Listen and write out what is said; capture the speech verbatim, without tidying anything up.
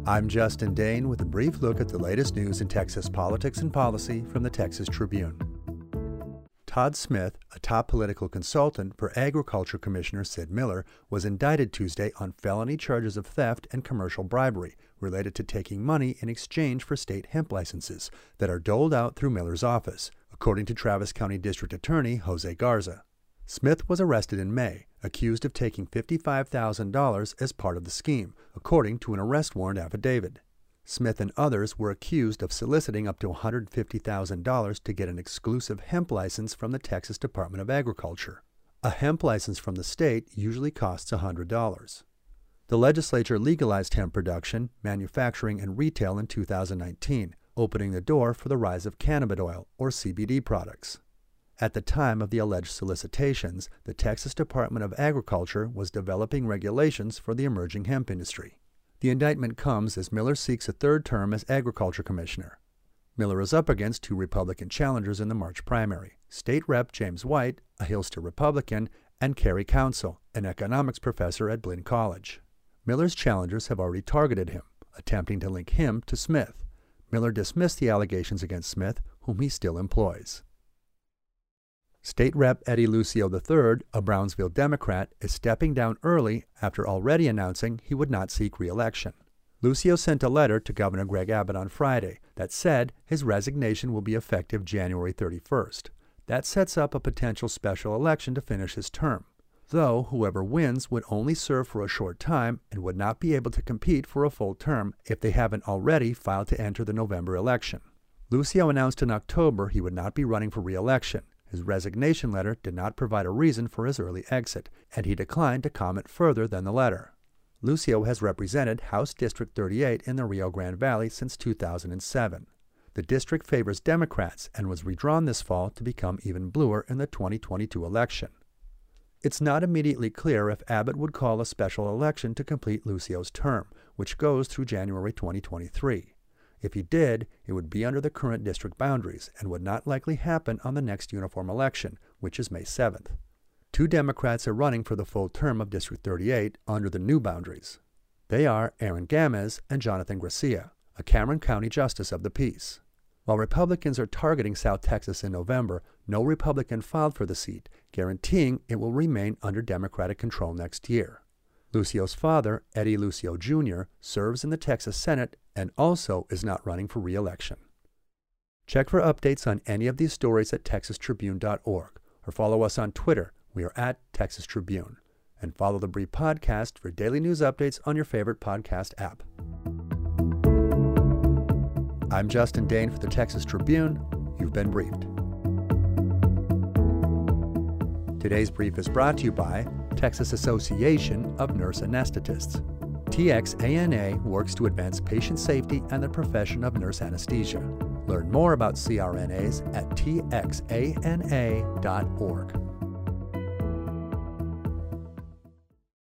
I'm Justin Dane with a brief look at the latest news in Texas politics and policy from the Texas Tribune. Todd Smith, a top political consultant for Agriculture Commissioner Sid Miller, was indicted Tuesday on felony charges of theft and commercial bribery related to taking money in exchange for state hemp licenses that are doled out through Miller's office, according to Travis County District Attorney Jose Garza. Smith was arrested in May, accused of taking fifty-five thousand dollars as part of the scheme, according to an arrest warrant affidavit. Smith and others were accused of soliciting up to one hundred fifty thousand dollars to get an exclusive hemp license from the Texas Department of Agriculture. A hemp license from the state usually costs one hundred dollars. The legislature legalized hemp production, manufacturing, and retail in two thousand nineteen, opening the door for the rise of cannabis oil, or C B D products. At the time of the alleged solicitations, the Texas Department of Agriculture was developing regulations for the emerging hemp industry. The indictment comes as Miller seeks a third term as Agriculture Commissioner. Miller is up against two Republican challengers in the March primary, State Rep James White, a Hillster Republican, and Kerry Council, an economics professor at Blinn College. Miller's challengers have already targeted him, attempting to link him to Smith. Miller dismissed the allegations against Smith, whom he still employs. State Rep Eddie Lucio the third, a Brownsville Democrat, is stepping down early after already announcing he would not seek re-election. Lucio sent a letter to Governor Greg Abbott on Friday that said his resignation will be effective January thirty-first. That sets up a potential special election to finish his term, though whoever wins would only serve for a short time and would not be able to compete for a full term if they haven't already filed to enter the November election. Lucio announced in October he would not be running for re-election. His resignation letter did not provide a reason for his early exit, and he declined to comment further than the letter. Lucio has represented House District thirty-eight in the Rio Grande Valley since two thousand seven. The district favors Democrats and was redrawn this fall to become even bluer in the twenty twenty-two election. It's not immediately clear if Abbott would call a special election to complete Lucio's term, which goes through January twenty twenty-three. If he did, it would be under the current district boundaries and would not likely happen on the next uniform election, which is May seventh. Two Democrats are running for the full term of District thirty-eight under the new boundaries. They are Aaron Gamez and Jonathan Gracia, a Cameron County Justice of the Peace. While Republicans are targeting South Texas in November, no Republican filed for the seat, guaranteeing it will remain under Democratic control next year. Lucio's father, Eddie Lucio Junior, serves in the Texas Senate and also is not running for re-election. Check for updates on any of these stories at texas tribune dot org or follow us on Twitter. We are at Texas Tribune. And follow the Brief Podcast for daily news updates on your favorite podcast app. I'm Justin Dane for the Texas Tribune. You've been briefed. Today's brief is brought to you by Texas Association of Nurse Anesthetists. T X A N A works to advance patient safety and the profession of nurse anesthesia. Learn more about C R N As at T X A N A dot org.